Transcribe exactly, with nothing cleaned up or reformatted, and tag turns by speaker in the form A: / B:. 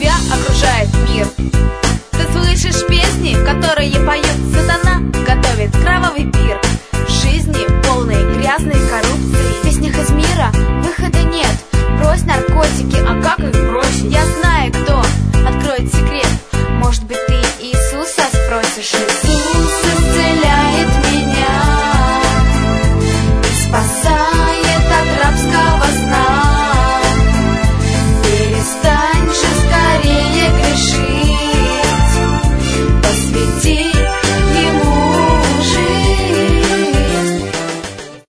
A: тебя окружает мир. Ты слышишь песни, которые поет сатана, готовит кровавый пир. В жизни полной грязной коррупции, в песнях из мира выхода нет. Брось наркотики, а как их бросить? Я знаю, кто откроет секрет. Может быть, ты Иисуса спросишь?